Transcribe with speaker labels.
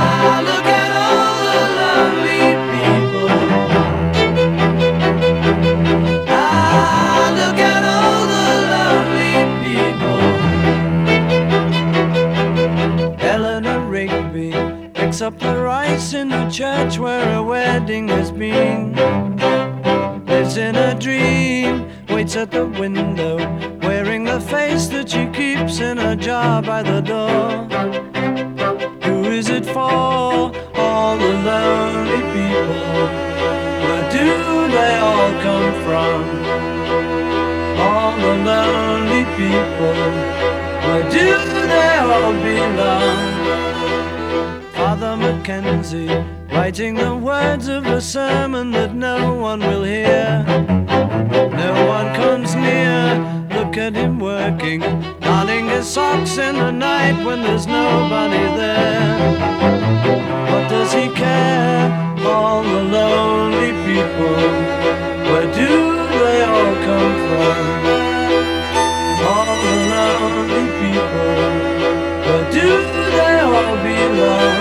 Speaker 1: look at all the lonely people. Look at all the lonely people. Eleanor Rigby picks up the rice in the church where a wedding has been. Lives in a dream, waits at the window, wearing the face that she keeps in a jar by the door. Who is it for? All the lonely people. Where do they all come from? All the lonely people. Where do they all belong? Father Mackenzie, writing the words of a sermon that no one will hear. No one comes near. Look at him working, darning his socks in the night when there's nobody there. What does he care? All the lonely people. Where do they all come from? All the lonely people. Where do they all belong?